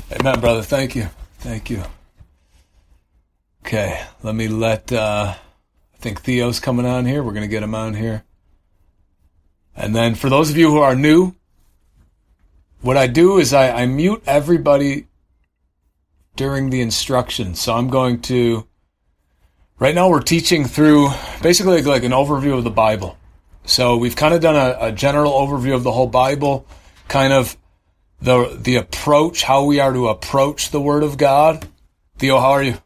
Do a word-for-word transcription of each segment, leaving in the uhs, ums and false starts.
Amen, brother. Thank you. Thank you. Okay, let me let, uh, I think Theo's coming on here. We're going to get him on here. And then for those of you who are new, what I do is I, I mute everybody during the instruction. So I'm going to, right now we're teaching through basically like an overview of the Bible. So we've kind of done a, a general overview of the whole Bible, kind of the the approach, how we are to approach the Word of God. Theo, how are you?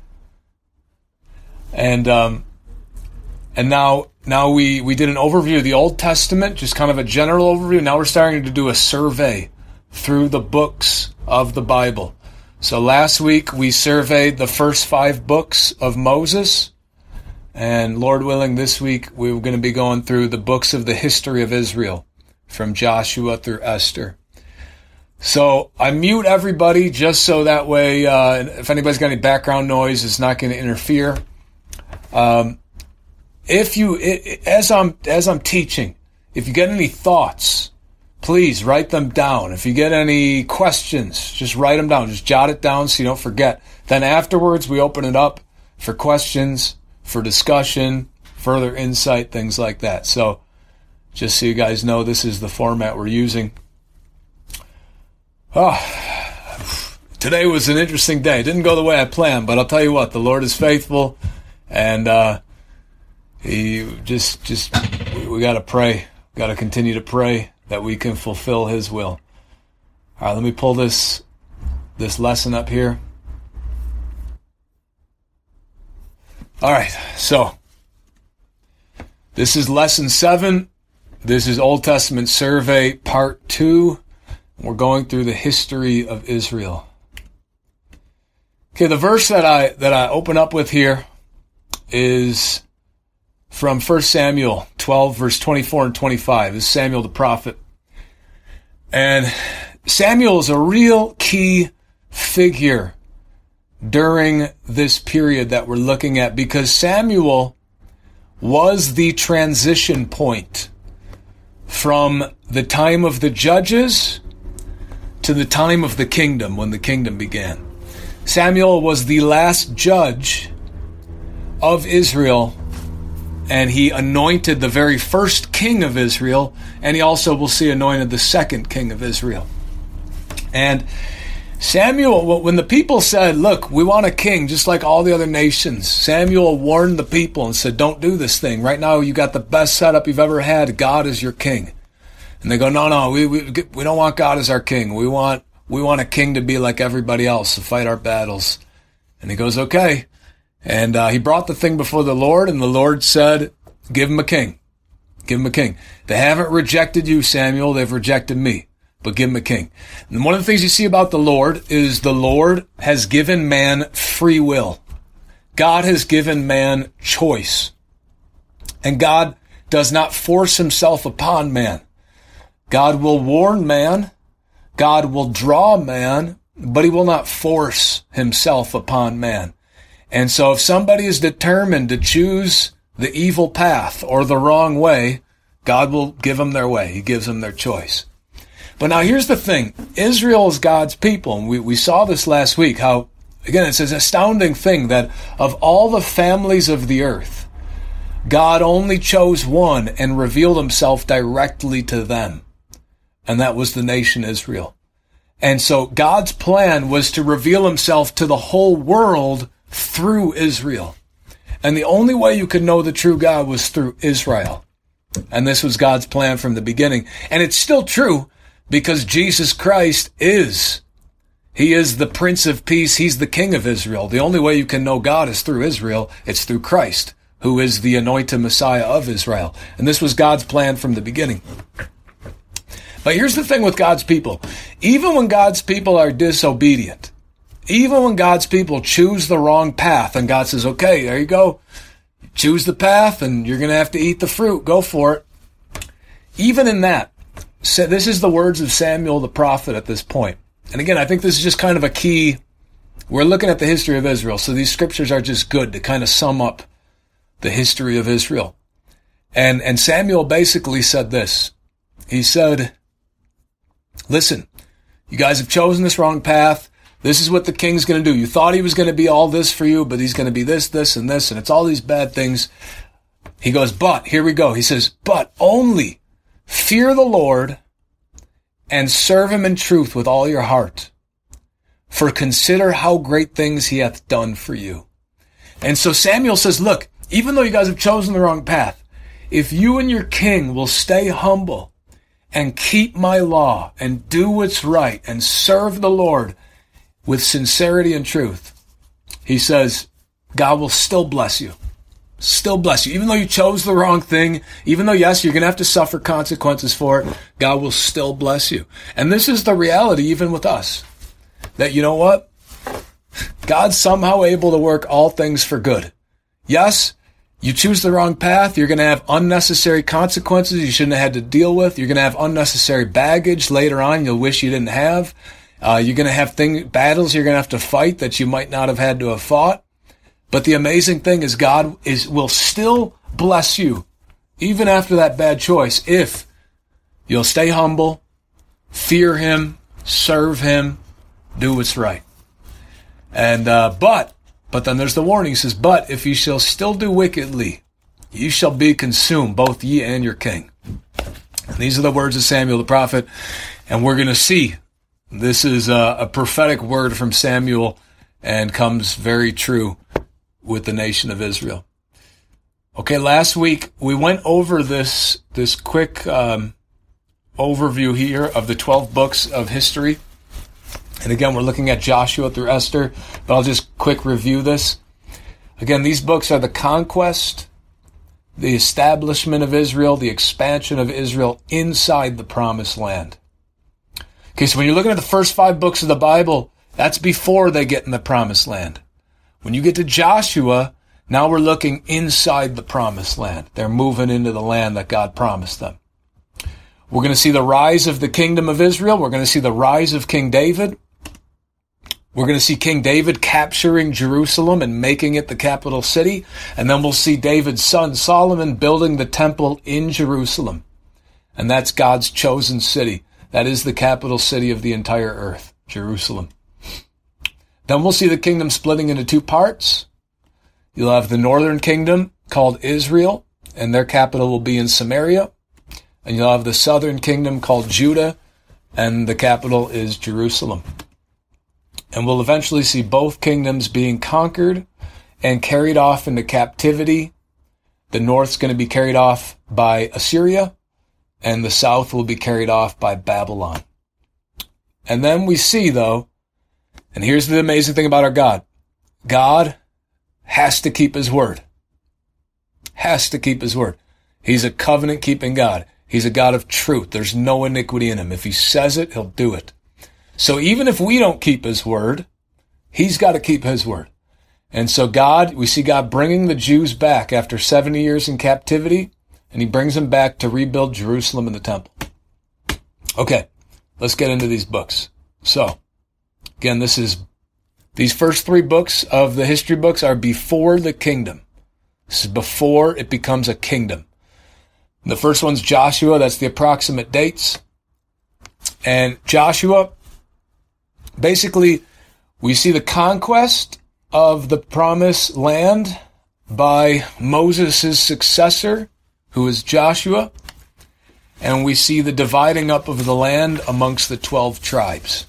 And um, and now now we, we did an overview of the Old Testament, just kind of a general overview. Now we're starting to do a survey through the books of the Bible. So last week we surveyed the first five books of Moses. And Lord willing, this week we're going to be going through the books of the history of Israel, from Joshua through Esther. So I mute everybody just so that way, uh, if anybody's got any background noise, it's not going to interfere. Um, if you, it, as I'm as I'm teaching, if you get any thoughts, please write them down. If you get any questions, just write them down. Just jot it down so you don't forget. Then afterwards, we open it up for questions, for discussion, further insight, things like that. So just so you guys know, this is the format we're using. Oh, today was an interesting day. It didn't go the way I planned, but I'll tell you what, the Lord is faithful, and uh, he just, just we, we got to pray. Got to continue to pray that we can fulfill His will. All right, let me pull this this lesson up here. All right, so this is lesson seven. This is Old Testament Survey part two. We're going through the history of Israel. Okay, the verse that I that I open up with here is from First Samuel twelve, verse twenty-four and twenty-five. This is Samuel the prophet. And Samuel is a real key figure during this period that we're looking at, because Samuel was the transition point from the time of the judges to the time of the kingdom, when the kingdom began. Samuel was the last judge of Israel, and he anointed the very first king of Israel, and he also, will see, anointed the second king of Israel. And Samuel, when the people said, look, we want a king just like all the other nations, Samuel warned the people and said, don't do this thing. Right now you got the best setup you've ever had. God is your king. And they go, no, no, we we we don't want God as our king. We want we want a king to be like everybody else, to fight our battles. And he goes, okay. And uh, he brought the thing before the Lord, and the Lord said, give him a king. Give him a king. They haven't rejected you, Samuel. They've rejected me. But give him a king. And one of the things you see about the Lord is the Lord has given man free will. God has given man choice. And God does not force himself upon man. God will warn man. God will draw man, but he will not force himself upon man. And so if somebody is determined to choose the evil path or the wrong way, God will give them their way. He gives them their choice. But now here's the thing. Israel is God's people. And we, we saw this last week, how, again, it's an astounding thing that of all the families of the earth, God only chose one and revealed himself directly to them. And that was the nation Israel. And so God's plan was to reveal himself to the whole world through Israel. And the only way you could know the true God was through Israel. And this was God's plan from the beginning. And it's still true, because Jesus Christ is. He is the Prince of Peace. He's the King of Israel. The only way you can know God is through Israel. It's through Christ, who is the anointed Messiah of Israel. And this was God's plan from the beginning. But here's the thing with God's people. Even when God's people are disobedient, even when God's people choose the wrong path, and God says, okay, there you go. Choose the path, and you're going to have to eat the fruit. Go for it. Even in that, so this is the words of Samuel the prophet at this point. And again, I think this is just kind of a key. We're looking at the history of Israel, so these scriptures are just good to kind of sum up the history of Israel. And, and Samuel basically said this. He said, listen, you guys have chosen this wrong path. This is what the king's going to do. You thought he was going to be all this for you, but he's going to be this, this, and this, and it's all these bad things. He goes, but, here we go. He says, but only fear the Lord and serve him in truth with all your heart. For consider how great things he hath done for you. And so Samuel says, look, even though you guys have chosen the wrong path, if you and your king will stay humble and keep my law and do what's right and serve the Lord with sincerity and truth, he says, God will still bless you. Still bless you. Even though you chose the wrong thing, even though, yes, you're going to have to suffer consequences for it, God will still bless you. And this is the reality even with us. That, you know what? God's somehow able to work all things for good. Yes, you choose the wrong path, you're going to have unnecessary consequences you shouldn't have had to deal with. You're going to have unnecessary baggage later on you'll wish you didn't have. Uh, you're going to have thing, battles you're going to have to fight that you might not have had to have fought. But the amazing thing is God is will still bless you, even after that bad choice, if you'll stay humble, fear him, serve him, do what's right. And, uh, but, but then there's the warning. He says, but if you shall still do wickedly, you shall be consumed, both ye and your king. And these are the words of Samuel the prophet. And we're going to see this is a, a prophetic word from Samuel and comes very true with the nation of Israel. Okay, last week we went over this this quick um, overview here of the twelve books of history. And again, we're looking at Joshua through Esther, but I'll just quick review this. Again, these books are the conquest, the establishment of Israel, the expansion of Israel inside the promised land. Okay, so when you're looking at the first five books of the Bible, that's before they get in the promised land. When you get to Joshua, now we're looking inside the promised land. They're moving into the land that God promised them. We're going to see the rise of the kingdom of Israel. We're going to see the rise of King David. We're going to see King David capturing Jerusalem and making it the capital city. And then we'll see David's son Solomon building the temple in Jerusalem. And that's God's chosen city. That is the capital city of the entire earth, Jerusalem. Then we'll see the kingdom splitting into two parts. You'll have the northern kingdom called Israel, and their capital will be in Samaria. And you'll have the southern kingdom called Judah, and the capital is Jerusalem. And we'll eventually see both kingdoms being conquered and carried off into captivity. The north's going to be carried off by Assyria, and the south will be carried off by Babylon. And then we see, though, and here's the amazing thing about our God. God has to keep his word. Has to keep his word. He's a covenant-keeping God. He's a God of truth. There's no iniquity in him. If he says it, he'll do it. So even if we don't keep his word, he's got to keep his word. And so God, we see God bringing the Jews back after seventy years in captivity, and he brings them back to rebuild Jerusalem and the temple. Okay, let's get into these books. So, again, this is, these first three books of the history books are before the kingdom. This is before it becomes a kingdom. The first one's Joshua. That's the approximate dates. And Joshua, basically, we see the conquest of the promised land by Moses' successor, who is Joshua. And we see the dividing up of the land amongst the twelve tribes.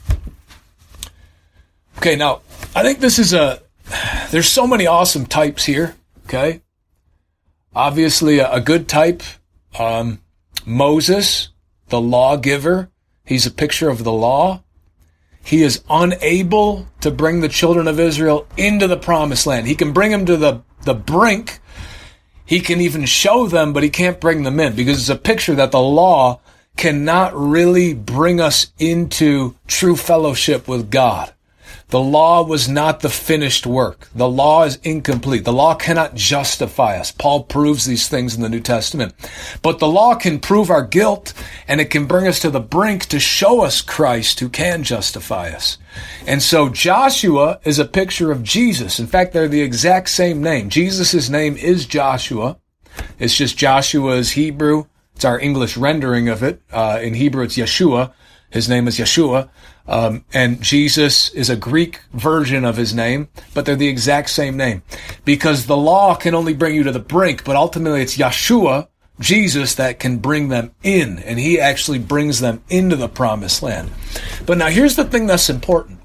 Okay, now, I think this is a, there's so many awesome types here, okay? Obviously, a, a good type, um, Moses, the lawgiver. He's a picture of the law. He is unable to bring the children of Israel into the promised land. He can bring them to the, the brink. He can even show them, but he can't bring them in, because it's a picture that the law cannot really bring us into true fellowship with God. The law was not the finished work. The law is incomplete. The law cannot justify us. Paul proves these things in the New Testament. But the law can prove our guilt, and it can bring us to the brink to show us Christ who can justify us. And so Joshua is a picture of Jesus. In fact, they're the exact same name. Jesus' name is Joshua. It's just Joshua is Hebrew. It's our English rendering of it. Uh, in Hebrew, it's Yeshua. His name is Yeshua. Um, and Jesus is a Greek version of his name, but they're the exact same name. Because the law can only bring you to the brink, but ultimately it's Yeshua, Jesus, that can bring them in. And he actually brings them into the promised land. But now here's the thing that's important.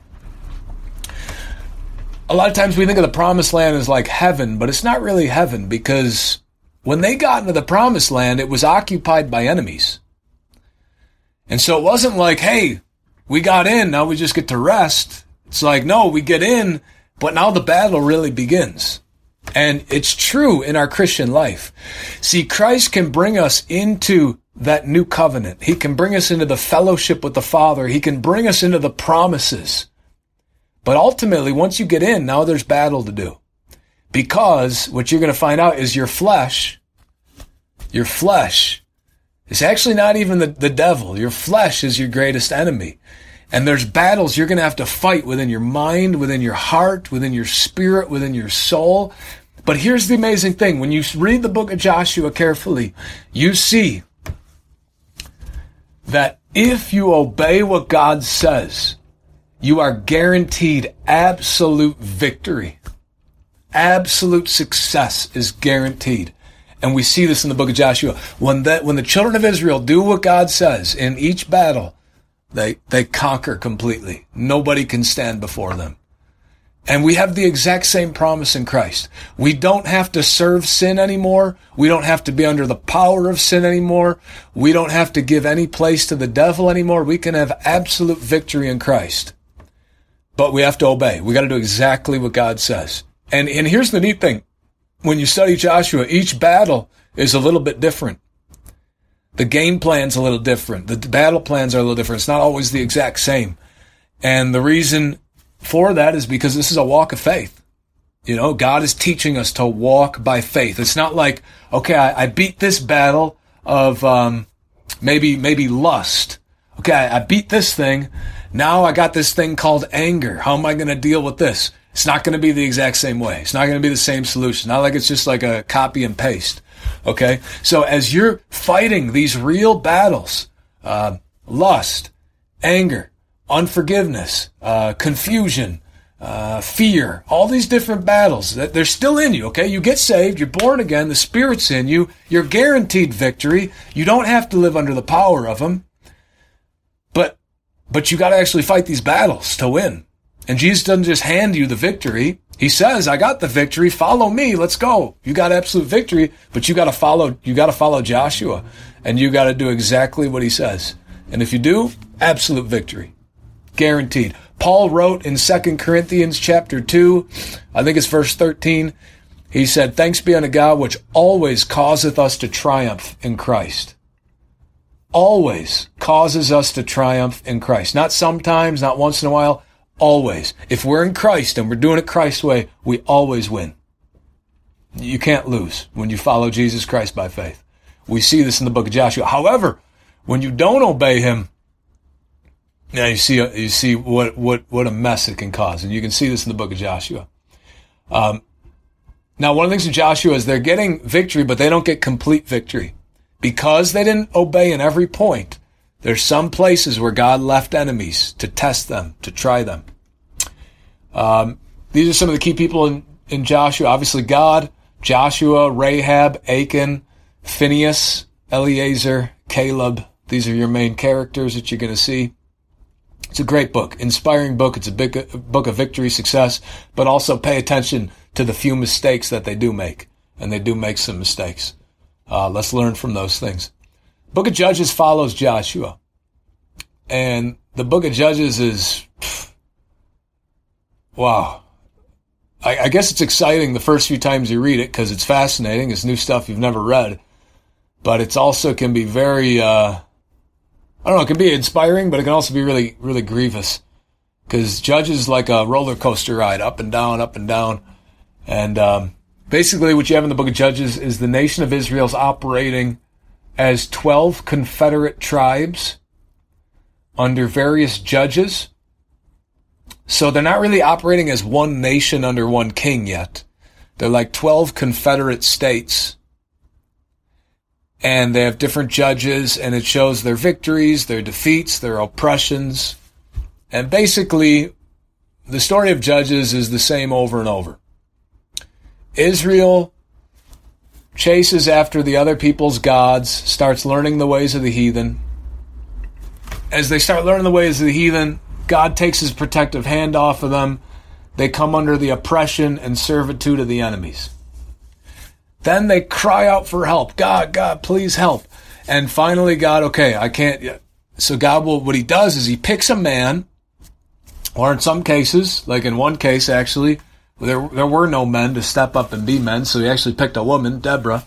A lot of times we think of the promised land as like heaven, but it's not really heaven, because when they got into the promised land, it was occupied by enemies. And so it wasn't like, hey, we got in, now we just get to rest. It's like, no, we get in, but now the battle really begins. And it's true in our Christian life. See, Christ can bring us into that new covenant. He can bring us into the fellowship with the Father. He can bring us into the promises. But ultimately, once you get in, now there's battle to do. Because what you're going to find out is your flesh, your flesh, it's actually not even the, the devil. Your flesh is your greatest enemy. And there's battles you're going to have to fight within your mind, within your heart, within your spirit, within your soul. But here's the amazing thing. When you read the book of Joshua carefully, you see that if you obey what God says, you are guaranteed absolute victory. Absolute success is guaranteed. And we see this in the book of Joshua. When the, when the children of Israel do what God says in each battle, they, they conquer completely. Nobody can stand before them. And we have the exact same promise in Christ. We don't have to serve sin anymore. We don't have to be under the power of sin anymore. We don't have to give any place to the devil anymore. We can have absolute victory in Christ. But we have to obey. We got to do exactly what God says. And, and here's the neat thing. When you study Joshua, each battle is a little bit different. The game plan's a little different. The battle plans are a little different. It's not always the exact same. And the reason for that is because this is a walk of faith. You know, God is teaching us to walk by faith. It's not like, okay, I, I beat this battle of um, maybe maybe lust. Okay, I, I beat this thing. Now I got this thing called anger. How am I going to deal with this? It's not going to be the exact same way. It's not going to be the same solution. Not like it's just like a copy and paste. Okay? So as you're fighting these real battles, uh, lust, anger, unforgiveness, uh, confusion, uh, fear, all these different battles, they're still in you, okay? You get saved, you're born again, the Spirit's in you, you're guaranteed victory. You don't have to live under the power of them. But, but you got to actually fight these battles to win. And Jesus doesn't just hand you the victory. He says, I got the victory. Follow me. Let's go. You got absolute victory, but you got to follow, you got to follow Joshua, and you got to do exactly what he says. And if you do, absolute victory. Guaranteed. Paul wrote in Second Corinthians chapter two, I think it's verse thirteen. He said, thanks be unto God, which always causeth us to triumph in Christ. Always causes us to triumph in Christ. Not sometimes, not once in a while. Always. If we're in Christ and we're doing it Christ's way, we always win. You can't lose when you follow Jesus Christ by faith. We see this in the book of Joshua. However, when you don't obey him, now you see you see what what what a mess it can cause, and you can see this in the book of Joshua. Um, now, one of the things in Joshua is they're getting victory, but they don't get complete victory because they didn't obey in every point. There's some places where God left enemies to test them, to try them. Um, these are some of the key people in, in Joshua. Obviously God, Joshua, Rahab, Achan, Phinehas, Eleazar, Caleb. These are your main characters that you're going to see. It's a great book, inspiring book. It's a big a book of victory, success, but also pay attention to the few mistakes that they do make. And they do make some mistakes. Uh, let's learn from those things. Book of Judges follows Joshua. And the book of Judges is, pff, wow. I, I guess it's exciting the first few times you read it because it's fascinating. It's new stuff you've never read. But it's also can be very, uh, I don't know, it can be inspiring, but it can also be really, really grievous. Because Judges is like a roller coaster ride, up and down, up and down. And um, basically what you have in the book of Judges is the nation of Israel's operating as twelve confederate tribes under various judges. So they're not really operating as one nation under one king yet. They're like twelve confederate states. And they have different judges, and it shows their victories, their defeats, their oppressions. And basically, the story of Judges is the same over and over. Israel chases after the other people's gods, starts learning the ways of the heathen. As they start learning the ways of the heathen, God takes his protective hand off of them. They come under the oppression and servitude of the enemies. Then they cry out for help. God, God, please help. And finally, God, okay, I can't. So God will, what he does is he picks a man, or in some cases, like in one case actually, there there were no men to step up and be men, so he actually picked a woman, Deborah.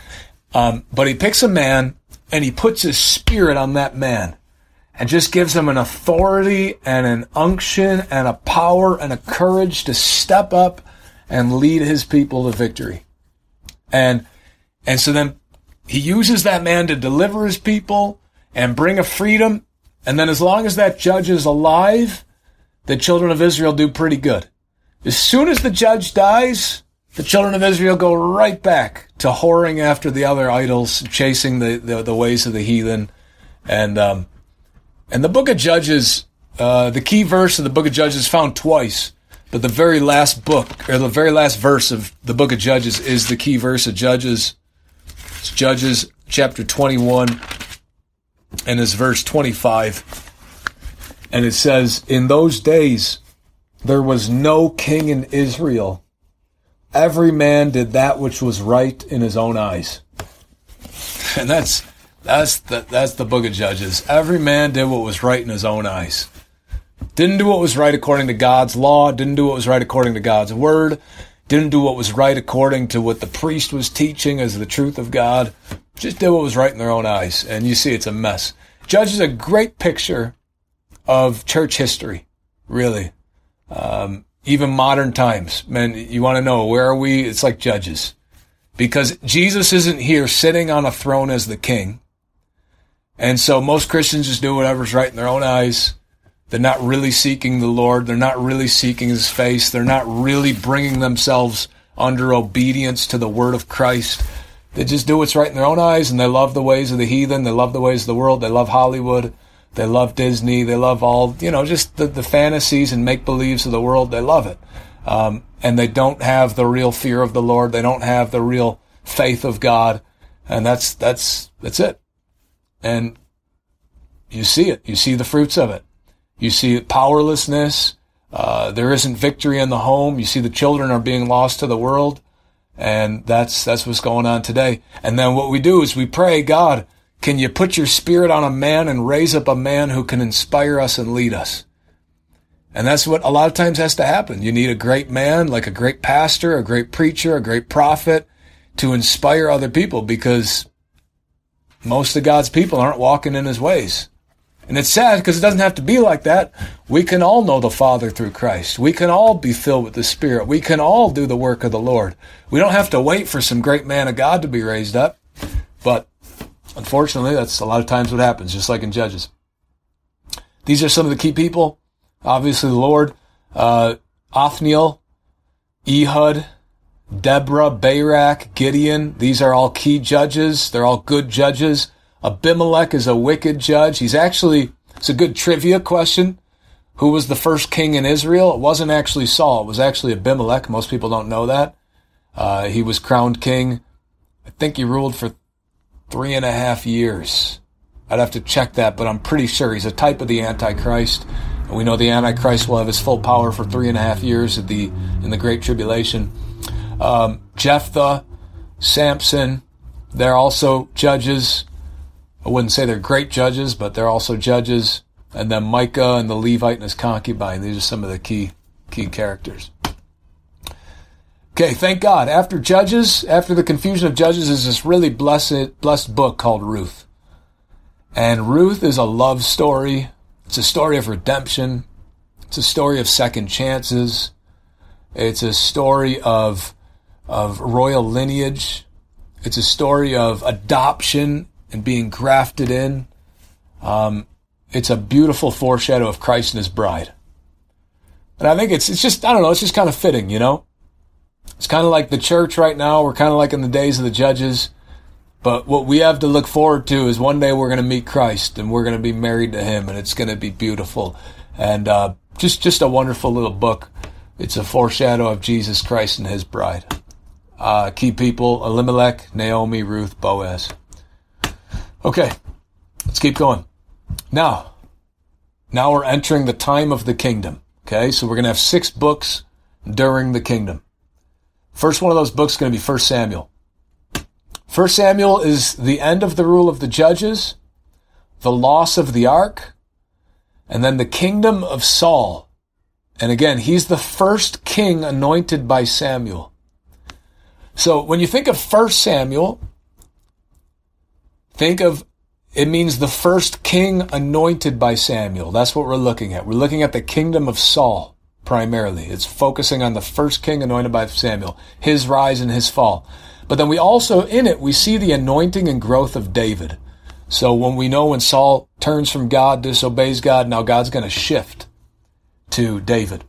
Um, but he picks a man, and he puts his spirit on that man, and just gives him an authority and an unction and a power and a courage to step up and lead his people to victory. And and so then he uses that man to deliver his people and bring a freedom. And then as long as that judge is alive, the children of Israel do pretty good. As soon as the judge dies, the children of Israel go right back to whoring after the other idols, chasing the, the, the ways of the heathen. And um, and the book of Judges, uh, the key verse of the book of Judges is found twice, but the very last book, or the very last verse of the book of Judges is the key verse of Judges. It's Judges chapter twenty-one, and it's verse twenty-five. And it says, "In those days there was no king in Israel. Every man did that which was right in his own eyes." And that's that's the that's the book of Judges. Every man did what was right in his own eyes. Didn't do what was right according to God's law, didn't do what was right according to God's word, didn't do what was right according to what the priest was teaching as the truth of God. Just did what was right in their own eyes. And you see it's a mess. Judges is a great picture of church history, really. Um, even modern times. Man, you want to know, where are we? It's like Judges. Because Jesus isn't here sitting on a throne as the king. And so most Christians just do whatever's right in their own eyes. They're not really seeking the Lord. They're not really seeking his face. They're not really bringing themselves under obedience to the word of Christ. They just do what's right in their own eyes, and they love the ways of the heathen. They love the ways of the world. They love Hollywood. They love Disney. They love all, you know, just the, the fantasies and make-believes of the world. They love it. Um, and they don't have the real fear of the Lord. They don't have the real faith of God. And that's, that's, that's it. And you see it. You see the fruits of it. You see powerlessness. Uh, there isn't victory in the home. You see the children are being lost to the world. And that's, that's what's going on today. And then what we do is we pray, God, can you put your spirit on a man and raise up a man who can inspire us and lead us? And that's what a lot of times has to happen. You need a great man, like a great pastor, a great preacher, a great prophet to inspire other people, because most of God's people aren't walking in his ways. And it's sad because it doesn't have to be like that. We can all know the Father through Christ. We can all be filled with the Spirit. We can all do the work of the Lord. We don't have to wait for some great man of God to be raised up. But unfortunately, that's a lot of times what happens, just like in Judges. These are some of the key people. Obviously, the Lord, uh, Othniel, Ehud, Deborah, Barak, Gideon. These are all key judges. They're all good judges. Abimelech is a wicked judge. He's actually, it's a good trivia question. Who was the first king in Israel? It wasn't actually Saul. It was actually Abimelech. Most people don't know that. Uh, he was crowned king. I think he ruled for three and a half years. I'd have to check that, but I'm pretty sure he's a type of the Antichrist. And we know the Antichrist will have his full power for three and a half years at the, in the Great Tribulation. Um, Jephthah, Samson, they're also judges. I wouldn't say they're great judges, but they're also judges. And then Micah and the Levite and his concubine. These are some of the key key characters. Okay, thank God. After Judges, after the confusion of Judges, is this really blessed blessed book called Ruth. And Ruth is a love story. It's a story of redemption. It's a story of second chances. It's a story of of royal lineage. It's a story of adoption and being grafted in. Um, it's a beautiful foreshadow of Christ and his bride. And I think it's it's just, I don't know, it's just kind of fitting, you know? It's kind of like the church right now. We're kind of like in the days of the Judges. But what we have to look forward to is one day we're going to meet Christ and we're going to be married to him, and it's going to be beautiful. And uh, just, just a wonderful little book. It's a foreshadow of Jesus Christ and his bride. Uh, key people, Elimelech, Naomi, Ruth, Boaz. Okay, let's keep going. Now, now we're entering the time of the kingdom. Okay, so we're going to have six books during the kingdom. First one of those books is going to be First Samuel. First Samuel is the end of the rule of the judges, the loss of the ark, and then the kingdom of Saul. And again, he's the first king anointed by Samuel. So when you think of First Samuel, think of, it means the first king anointed by Samuel. That's what we're looking at. We're looking at the kingdom of Saul primarily. It's focusing on the first king anointed by Samuel, his rise and his fall. But then we also, in it, we see the anointing and growth of David. So when we know when Saul turns from God, disobeys God, now God's going to shift to David.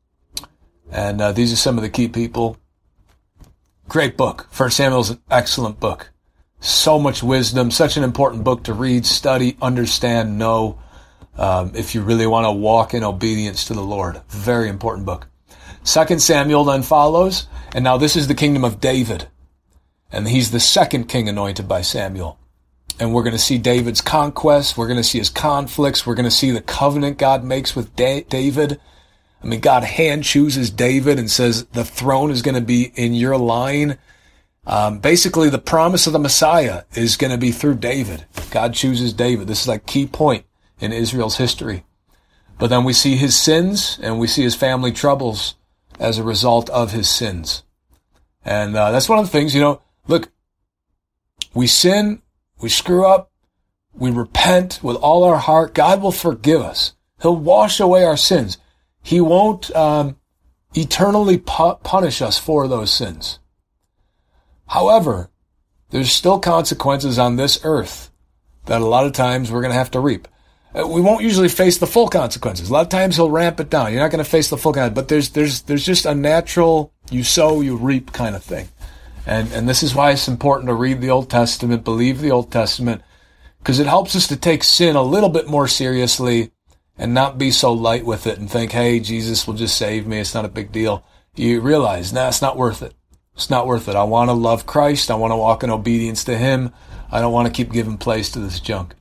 And uh, these are some of the key people. Great book. First Samuel is an excellent book. So much wisdom, such an important book to read, study, understand, know, um, if you really want to walk in obedience to the Lord. Very important book. Second Samuel then follows, and now this is the kingdom of David. And he's the second king anointed by Samuel. And we're going to see David's conquests. We're going to see his conflicts. We're going to see the covenant God makes with da- David. I mean, God hand chooses David and says the throne is going to be in your line. Um, basically, the promise of the Messiah is going to be through David. God chooses David. This is like key point in Israel's history. But then we see his sins and we see his family troubles as a result of his sins. And uh, that's one of the things, you know, look, we sin, we screw up, we repent with all our heart. God will forgive us. He'll wash away our sins. He won't um, eternally pu- punish us for those sins. However, there's still consequences on this earth that a lot of times we're going to have to reap. We won't usually face the full consequences. A lot of times he'll ramp it down. You're not going to face the full consequences, but there's there's there's just a natural you sow, you reap kind of thing. And and this is why it's important to read the Old Testament, believe the Old Testament, because it helps us to take sin a little bit more seriously and not be so light with it and think, hey, Jesus will just save me. It's not a big deal. You realize, nah, it's not worth it. It's not worth it. I want to love Christ. I want to walk in obedience to him. I don't want to keep giving place to this junk.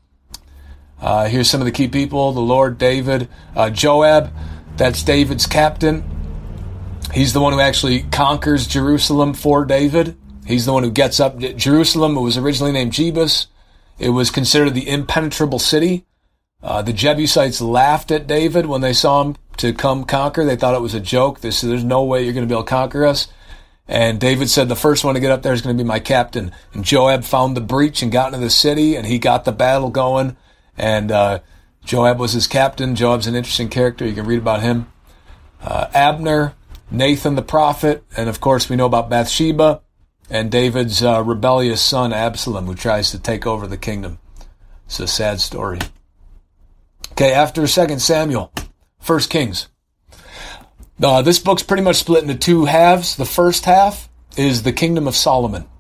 Uh, here's some of the key people. The Lord, David, uh, Joab. That's David's captain. He's the one who actually conquers Jerusalem for David. He's the one who gets up. Jerusalem, it was originally named Jebus. It was considered the impenetrable city. Uh, the Jebusites laughed at David when they saw him to come conquer. They thought it was a joke. They said, there's no way you're going to be able to conquer us. And David said, the first one to get up there is going to be my captain. And Joab found the breach and got into the city, and he got the battle going. And uh, Joab was his captain. Joab's an interesting character. You can read about him. Uh, Abner, Nathan the prophet, and of course we know about Bathsheba and David's uh, rebellious son Absalom, who tries to take over the kingdom. It's a sad story. Okay, after Second Samuel, First Kings. Uh, this book's pretty much split into two halves. The first half is the kingdom of Solomon.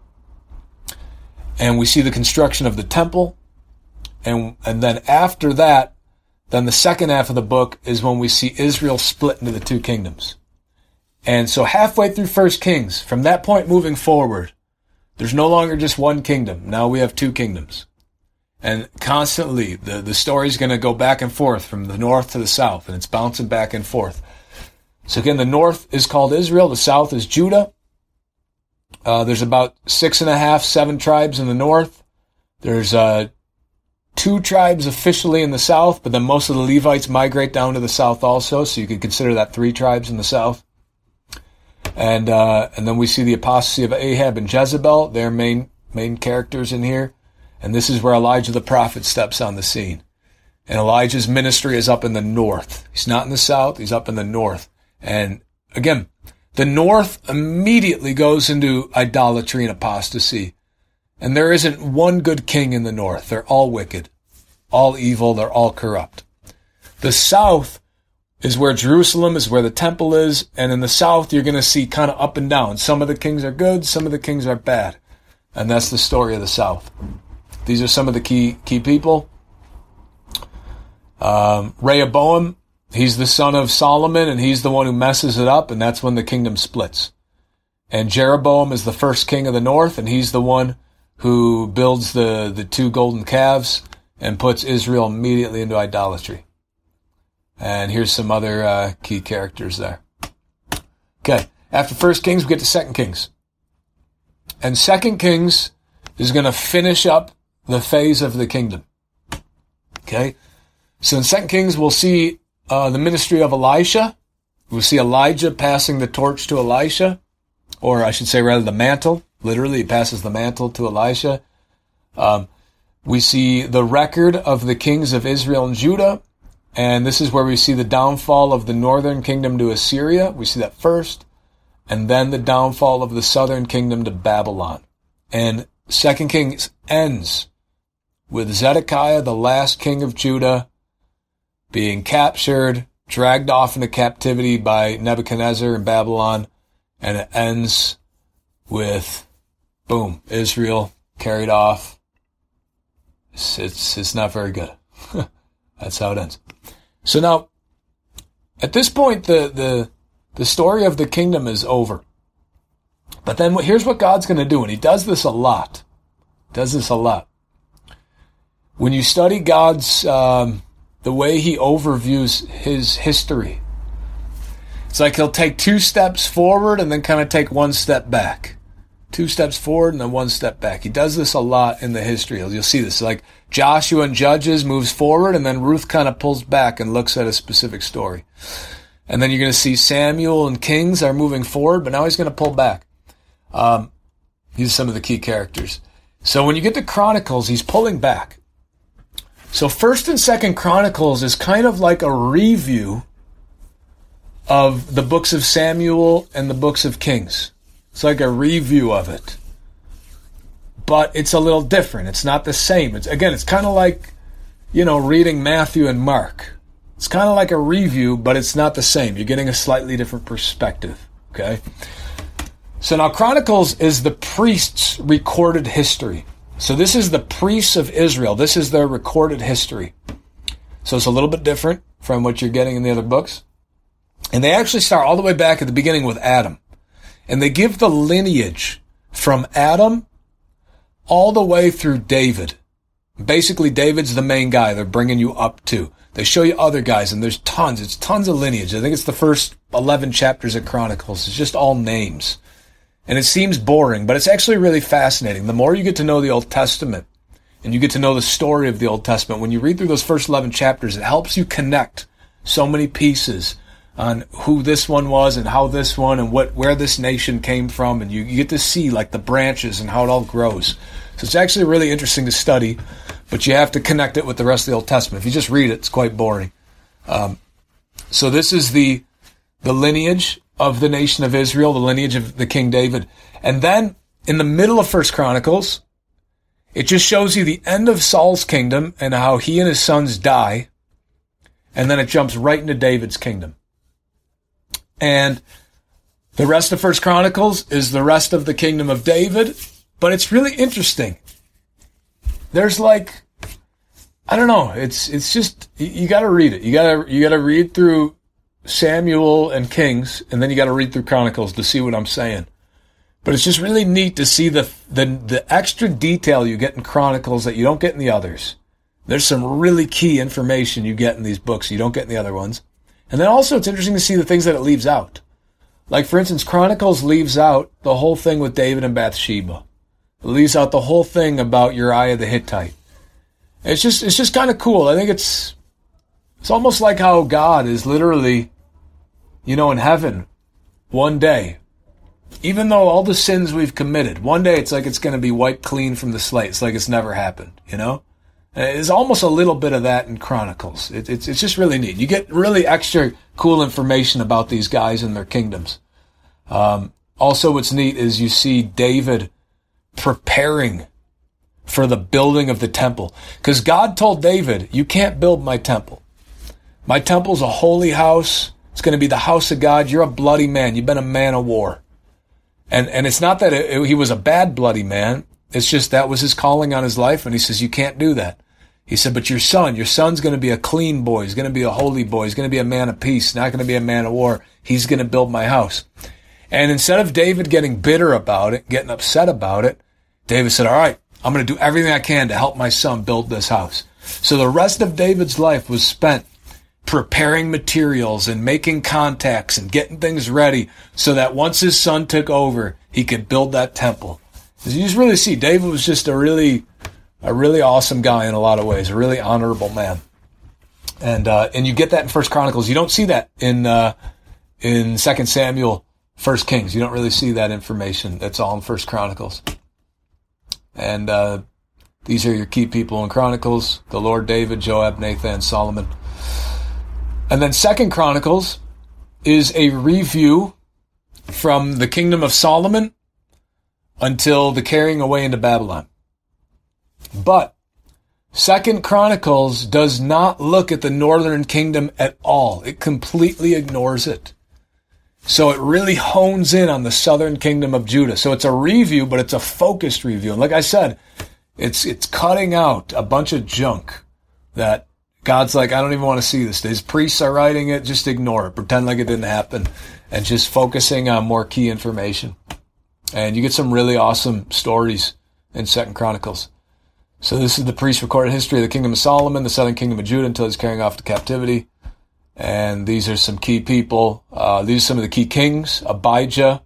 And we see the construction of the temple. And, and then after that, then the second half of the book is when we see Israel split into the two kingdoms. And so halfway through First Kings, from that point moving forward, there's no longer just one kingdom. Now we have two kingdoms. And constantly, the, the story's going to go back and forth from the north to the south, and it's bouncing back and forth. So again, the north is called Israel, the south is Judah. Uh, there's about six and a half, seven tribes in the north. There's uh, two tribes officially in the south, but then most of the Levites migrate down to the south also, so you could consider that three tribes in the south. And uh, and then we see the apostasy of Ahab and Jezebel, their main main characters in here. And this is where Elijah the prophet steps on the scene. And Elijah's ministry is up in the north. He's not in the south, he's up in the north. And again, the north immediately goes into idolatry and apostasy. And there isn't one good king in the north. They're all wicked, all evil, they're all corrupt. The south is where Jerusalem is, where the temple is. And in the south, you're going to see kind of up and down. Some of the kings are good, some of the kings are bad. And that's the story of the south. These are some of the key key people. Um, Rehoboam, he's the son of Solomon, and he's the one who messes it up, and that's when the kingdom splits. And Jeroboam is the first king of the north, and he's the one who builds the, the two golden calves and puts Israel immediately into idolatry. And here's some other uh, key characters there. Okay, after First Kings, we get to Second Kings. And Second Kings is going to finish up the phase of the kingdom. Okay, so in Second Kings, we'll see uh, the ministry of Elisha. We'll see Elijah passing the torch to Elisha. Or I should say rather the mantle. Literally, he passes the mantle to Elisha. Um, we see the record of the kings of Israel and Judah. And this is where we see the downfall of the northern kingdom to Assyria. We see that first. And then the downfall of the southern kingdom to Babylon. And Second Kings ends with Zedekiah, the last king of Judah, being captured, dragged off into captivity by Nebuchadnezzar in Babylon. And it ends with, boom, Israel carried off. It's, it's, it's not very good. That's how it ends. So now, at this point, the, the, the story of the kingdom is over. But then here's what God's going to do, and he does this a lot. Does this a lot. When you study God's, um, the way he overviews his history, it's like he'll take two steps forward and then kind of take one step back. Two steps forward and then one step back. He does this a lot in the history. You'll see this. Like Joshua and Judges moves forward, and then Ruth kind of pulls back and looks at a specific story. And then you're going to see Samuel and Kings are moving forward, but now he's going to pull back. Um, these are some of the key characters. So when you get to Chronicles, he's pulling back. So First and Second Chronicles is kind of like a review of the books of Samuel and the books of Kings. It's like a review of it. But it's a little different. It's not the same. It's, again, it's kind of like, you know, reading Matthew and Mark. It's kind of like a review, but it's not the same. You're getting a slightly different perspective. Okay? So now Chronicles is the priest's recorded history. So this is the priests of Israel. This is their recorded history. So it's a little bit different from what you're getting in the other books. And they actually start all the way back at the beginning with Adam. And they give the lineage from Adam all the way through David. Basically, David's the main guy they're bringing you up to. They show you other guys, and there's tons. It's tons of lineage. I think it's the first eleven chapters of Chronicles. It's just all names. And it seems boring, but it's actually really fascinating. The more you get to know the Old Testament, and you get to know the story of the Old Testament, when you read through those first eleven chapters, it helps you connect so many pieces on who this one was and how this one and what where this nation came from, and you, you get to see like the branches and how it all grows. So it's actually really interesting to study, but you have to connect it with the rest of the Old Testament. If you just read it, it's quite boring. Um, so this is the the lineage of the nation of Israel, the lineage of the King David. And then in the middle of First Chronicles, it just shows you the end of Saul's kingdom and how he and his sons die. And then it jumps right into David's kingdom. And the rest of First Chronicles is the rest of the kingdom of David. But it's really interesting. There's like, I don't know, it's it's just, you, you gotta read it. You gotta, you gotta read through Samuel and Kings, and then you gotta read through Chronicles to see what I'm saying. But it's just really neat to see the, the, the extra detail you get in Chronicles that you don't get in the others. There's some really key information you get in these books you don't get in the other ones. And then also it's interesting to see the things that it leaves out. Like, for instance, Chronicles leaves out the whole thing with David and Bathsheba. It leaves out the whole thing about Uriah the Hittite. It's just it's just kind of cool. I think it's it's almost like how God is literally, you know, in heaven one day. Even though all the sins we've committed, one day it's like it's going to be wiped clean from the slate. It's like it's never happened, you know? There's almost a little bit of that in Chronicles. It, it's it's just really neat. You get really extra cool information about these guys and their kingdoms. Um, also, what's neat is you see David preparing for the building of the temple. Because God told David, you can't build my temple. My temple's a holy house. It's going to be the house of God. You're a bloody man. You've been a man of war. And and it's not that it, it, he was a bad bloody man. It's just that was his calling on his life. And he says, you can't do that. He said, but your son, your son's going to be a clean boy. He's going to be a holy boy. He's going to be a man of peace, not going to be a man of war. He's going to build my house. And instead of David getting bitter about it, getting upset about it, David said, all right, I'm going to do everything I can to help my son build this house. So the rest of David's life was spent preparing materials and making contacts and getting things ready so that once his son took over, he could build that temple. As you just really see, David was just a really, a really awesome guy in a lot of ways, a really honorable man. And, uh, and you get that in First Chronicles. You don't see that in, uh, in Second Samuel, First Kings. You don't really see that information. That's all in First Chronicles. And, uh, these are your key people in Chronicles: the Lord David, Joab, Nathan, Solomon. And then Second Chronicles is a review from the kingdom of Solomon until the carrying away into Babylon. But Second Chronicles does not look at the northern kingdom at all. It completely ignores it. So it really hones in on the southern kingdom of Judah. So it's a review, but it's a focused review. And like I said, it's it's cutting out a bunch of junk that God's like, I don't even want to see this. His priests are writing it. Just ignore it. Pretend like it didn't happen. And just focusing on more key information. And you get some really awesome stories in Second Chronicles. So this is the priest recorded history of the kingdom of Solomon, the southern kingdom of Judah, until he's carrying off to captivity. And these are some key people. Uh, these are some of the key kings: Abijah,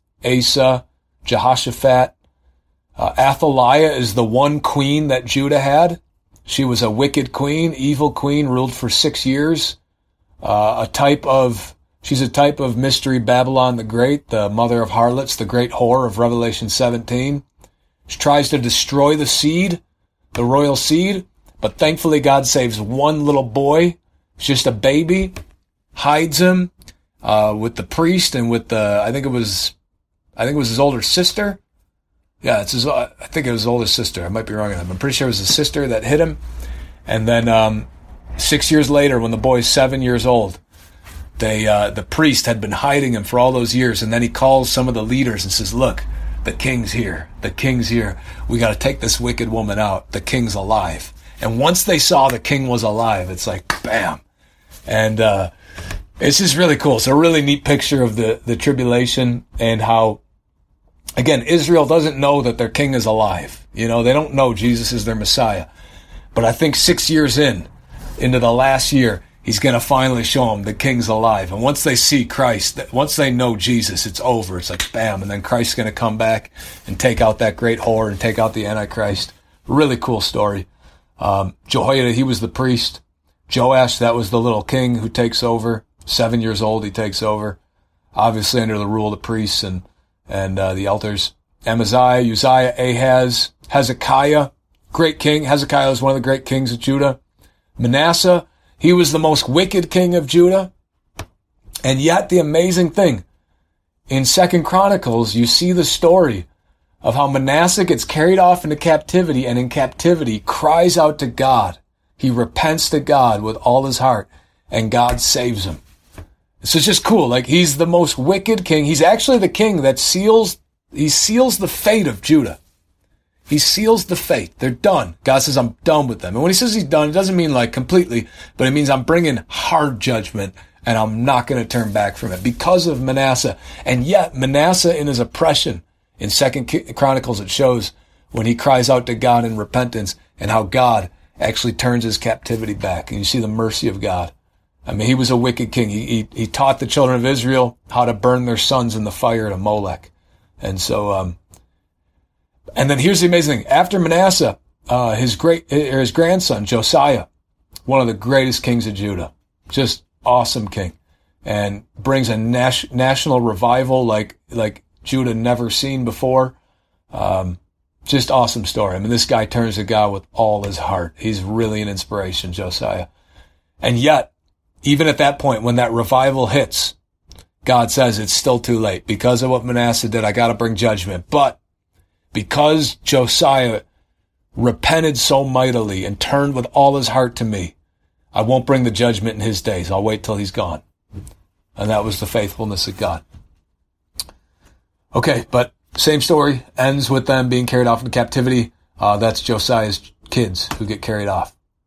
Asa, Jehoshaphat. Uh, Athaliah is the one queen that Judah had. She was a wicked queen, evil queen, ruled for six years. Uh, a type of, she's a type of Mystery Babylon the Great, the mother of harlots, the great whore of Revelation seventeen. She tries to destroy the seed, the royal seed, but thankfully God saves one little boy. It's just a baby, hides him uh, with the priest and with the, I think it was, I think it was his older sister. Yeah, it's his, I think it was his older sister. I might be wrong on that. I'm pretty sure it was his sister that hit him. And then um, six years later, when the boy's seven years old, they uh, the priest had been hiding him for all those years. And then he calls some of the leaders and says, look, the king's here. The king's here. We got to take this wicked woman out. The king's alive. And once they saw the king was alive, it's like, bam. And uh, it's just really cool. It's a really neat picture of the, the tribulation and how, again, Israel doesn't know that their king is alive. You know, they don't know Jesus is their Messiah. But I think six years in, into the last year, he's going to finally show them the king's alive. And once they see Christ, once they know Jesus, it's over. It's like, bam. And then Christ's going to come back and take out that great whore and take out the Antichrist. Really cool story. Um, Jehoiada, he was the priest. Joash, that was the little king who takes over. Seven years old, he takes over. Obviously under the rule of the priests and and uh, the elders. Amaziah, Uzziah, Ahaz, Hezekiah, great king. Hezekiah was one of the great kings of Judah. Manasseh, he was the most wicked king of Judah. And yet the amazing thing, in Second Chronicles, you see the story of how Manasseh gets carried off into captivity, and in captivity cries out to God. He repents to God with all his heart, and God saves him. So it's just cool. Like, he's the most wicked king. He's actually the king that seals, he seals the fate of Judah. He seals the fate. They're done. God says, I'm done with them. And when he says he's done, it doesn't mean like completely, but it means I'm bringing hard judgment and I'm not going to turn back from it because of Manasseh. And yet Manasseh in his oppression, in Second Chronicles, it shows when he cries out to God in repentance and how God actually turns his captivity back. And you see the mercy of God. I mean, he was a wicked king. He, he, he taught the children of Israel how to burn their sons in the fire to Molech. And so, um, and then here's the amazing thing. After Manasseh, uh, his great, his grandson, Josiah, one of the greatest kings of Judah, just awesome king, and brings a nas- national revival like, like Judah never seen before. Um, just awesome story. I mean, this guy turns to God with all his heart. He's really an inspiration, Josiah. And yet, even at that point, when that revival hits, God says it's still too late. Because of what Manasseh did, I got to bring judgment. But because Josiah repented so mightily and turned with all his heart to me, I won't bring the judgment in his days. I'll wait till he's gone. And that was the faithfulness of God. Okay, but same story. Ends with them being carried off into captivity. Uh, that's Josiah's kids who get carried off.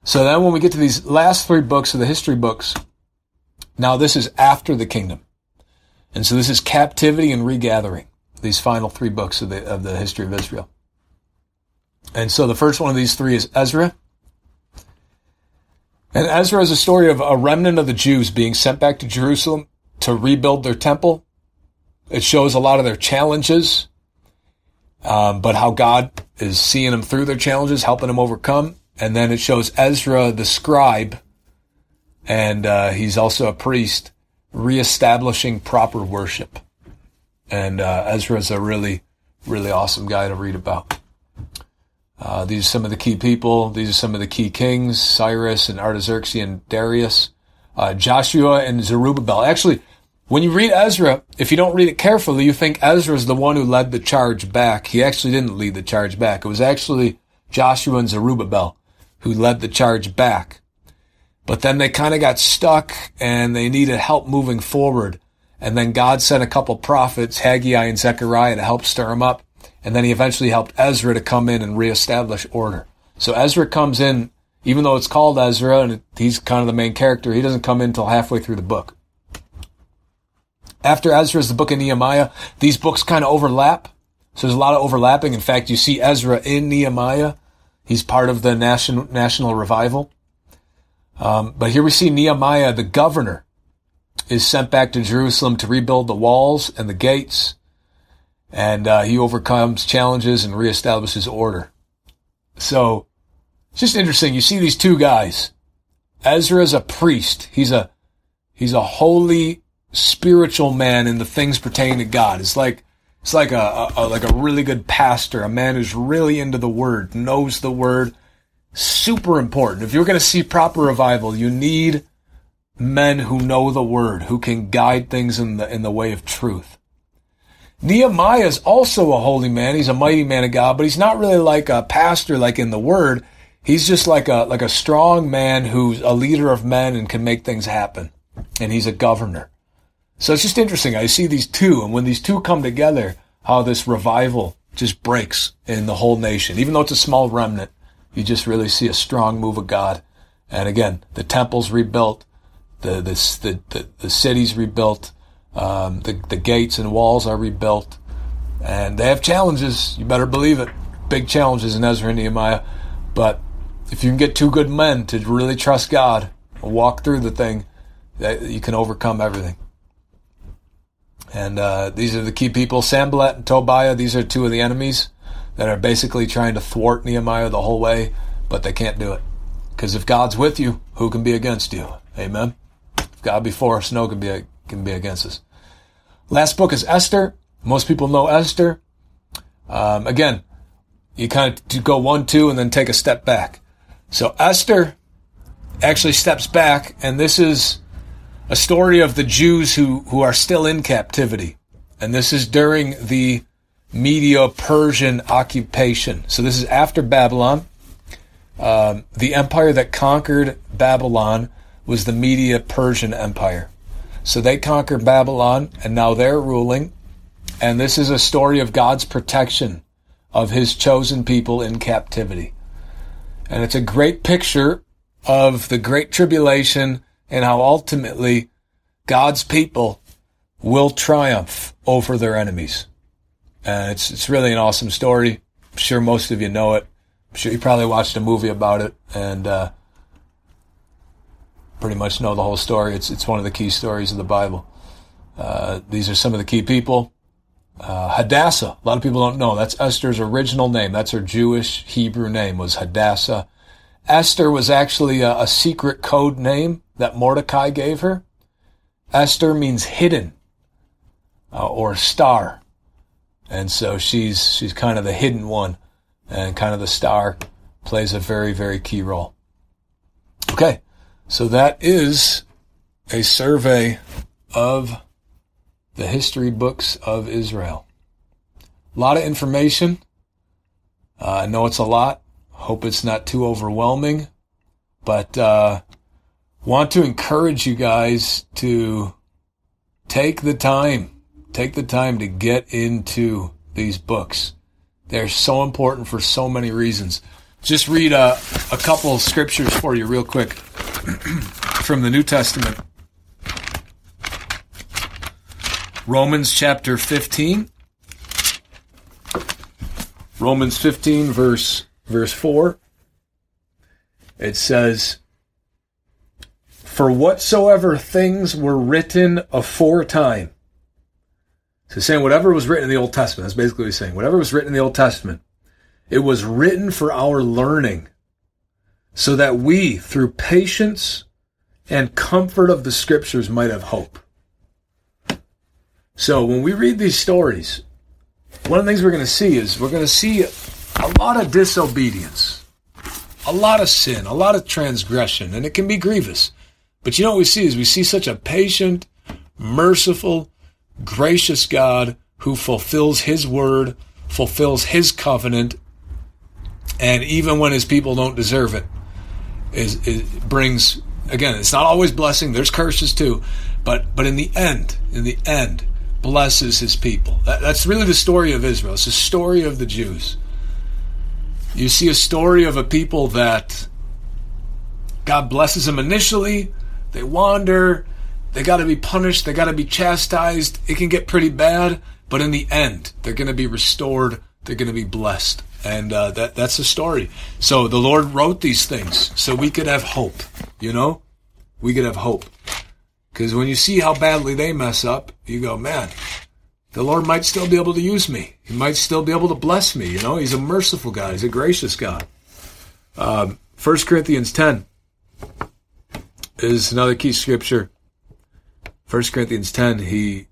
So then when we get to these last three books of the history books, now this is after the kingdom. And so this is captivity and regathering, these final three books of the, of the history of Israel. And so the first one of these three is Ezra. And Ezra is a story of a remnant of the Jews being sent back to Jerusalem to rebuild their temple. It shows a lot of their challenges, um, but how God is seeing them through their challenges, helping them overcome. And then it shows Ezra, the scribe, and uh, he's also a priest, reestablishing proper worship. And uh, Ezra is a really, really awesome guy to read about. Uh, these are some of the key people. These are some of the key kings, Cyrus and Artaxerxes and Darius, uh, Joshua and Zerubbabel. Actually, when you read Ezra, if you don't read it carefully, you think Ezra is the one who led the charge back. He actually didn't lead the charge back. It was actually Joshua and Zerubbabel who led the charge back. But then they kind of got stuck and they needed help moving forward. And then God sent a couple prophets, Haggai and Zechariah, to help stir them up. And then he eventually helped Ezra to come in and reestablish order. So Ezra comes in, even though it's called Ezra and he's kind of the main character, he doesn't come in until halfway through the book. After Ezra is the book of Nehemiah. These books kind of overlap. So there's a lot of overlapping. In fact, you see Ezra in Nehemiah. He's part of the national, national revival. Um, but here we see Nehemiah, the governor, is sent back to Jerusalem to rebuild the walls and the gates. And uh, he overcomes challenges and reestablishes order. So it's just interesting. You see these two guys. Ezra is a priest. He's a he's a holy spiritual man in the things pertaining to God. It's like it's like a, a, a like a really good pastor, a man who's really into the word, knows the word. Super important. If you're going to see proper revival, you need men who know the word, who can guide things in the in the way of truth. Nehemiah is also a holy man. He's a mighty man of God, but he's not really like a pastor like in the word. He's just like a like a strong man who's a leader of men and can make things happen. And he's a governor. So it's just interesting. I see these two, and when these two come together, how this revival just breaks in the whole nation. Even though it's a small remnant, you just really see a strong move of God. And again, the temple's rebuilt, the the the, the, the city's rebuilt, um, the, the gates and walls are rebuilt. And they have challenges, you better believe it. Big challenges in Ezra and Nehemiah. But if you can get two good men to really trust God and walk through the thing, that you can overcome everything. And uh, these are the key people. Sanballat and Tobiah, these are two of the enemies that are basically trying to thwart Nehemiah the whole way, but they can't do it. Because if God's with you, who can be against you? Amen? If God be for us, no can be, can be against us. Last book is Esther. Most people know Esther. Um, again, you kind of go one, two, and then take a step back. So Esther actually steps back, and this is a story of the Jews who, who are still in captivity. And this is during the Medo-Persian occupation. So this is after Babylon. Um, the empire that conquered Babylon was the Medo-Persian Empire. So they conquered Babylon, and now they're ruling. And this is a story of God's protection of his chosen people in captivity. And it's a great picture of the Great Tribulation and how ultimately God's people will triumph over their enemies. And it's it's really an awesome story. I'm sure most of you know it. I'm sure you probably watched a movie about it and uh, pretty much know the whole story. It's it's one of the key stories of the Bible. Uh, these are some of the key people. Uh, Hadassah. A lot of people don't know. That's Esther's original name. That's her Jewish Hebrew name was Hadassah. Esther was actually a, a secret code name that Mordecai gave her. Esther means hidden uh, or star. And so she's she's kind of the hidden one, and kind of the star plays a very, very key role. Okay, so that is a survey of the history books of Israel. A lot of information. Uh, I know it's a lot. Hope it's not too overwhelming, but uh, want to encourage you guys to take the time, take the time to get into these books. They're so important for so many reasons. just read a, a couple of scriptures for you real quick from the New Testament. Romans chapter fifteen. Romans fifteen, verse, verse four. It says, "For whatsoever things were written aforetime." So saying whatever was written in the Old Testament, that's basically what he's saying. Whatever was written in the Old Testament, it was written for our learning, so that we, through patience and comfort of the Scriptures, might have hope. So when we read these stories, one of the things we're going to see is we're going to see a lot of disobedience, a lot of sin, a lot of transgression, and it can be grievous. But you know what we see is we see such a patient, merciful, gracious God who fulfills his word, fulfills his covenant, and even when his people don't deserve it, is it brings, again, it's not always blessing, there's curses too, but but in the end, in the end, blesses his people. That, that's really the story of Israel. It's the story of the Jews. You see a story of a people that God blesses them initially, they wander, they got to be punished, they got to be chastised, it can get pretty bad, but in the end, they're going to be restored, they're going to be blessed. And uh, that that's the story. So the Lord wrote these things so we could have hope, you know? We could have hope. Because when you see how badly they mess up, you go, man, the Lord might still be able to use me. He might still be able to bless me, you know? He's a merciful God. He's a gracious God. Um, First Corinthians ten is another key scripture. First Corinthians ten, he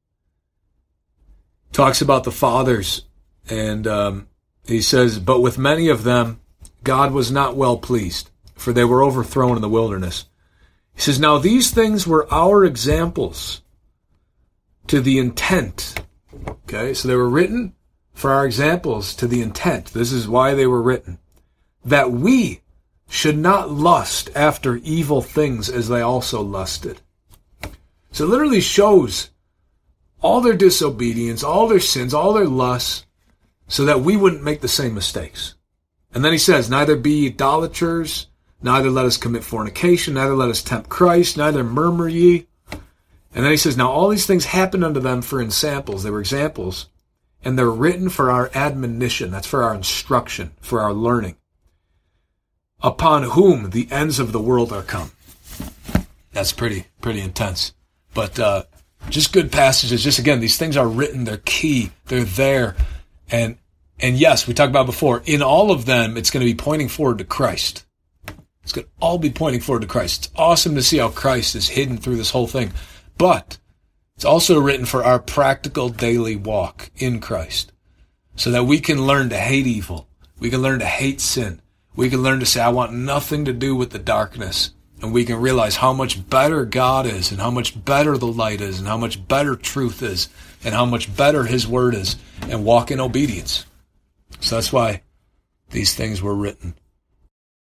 talks about the fathers, and um, he says, "But with many of them, God was not well pleased, for they were overthrown in the wilderness." He says, "Now these things were our examples to the intent." Okay, so they were written for our examples to the intent. This is why they were written. "That we should not lust after evil things as they also lusted." So it literally shows all their disobedience, all their sins, all their lusts, so that we wouldn't make the same mistakes. And then he says, "Neither be idolaters, neither let us commit fornication, neither let us tempt Christ, neither murmur ye." And then he says, "Now all these things happened unto them for ensamples." They were examples. "And they're written for our admonition." That's for our instruction, for our learning. "Upon whom the ends of the world are come." That's pretty, pretty intense. But uh, just good passages. Just again, these things are written. They're key. They're there. And and yes, we talked about before, in all of them, it's going to be pointing forward to Christ. It's going to all be pointing forward to Christ. It's awesome to see how Christ is hidden through this whole thing. But it's also written for our practical daily walk in Christ, so that we can learn to hate evil. We can learn to hate sin. We can learn to say, I want nothing to do with the darkness. And we can realize how much better God is, and how much better the light is, and how much better truth is, and how much better his word is, and walk in obedience. So that's why these things were written.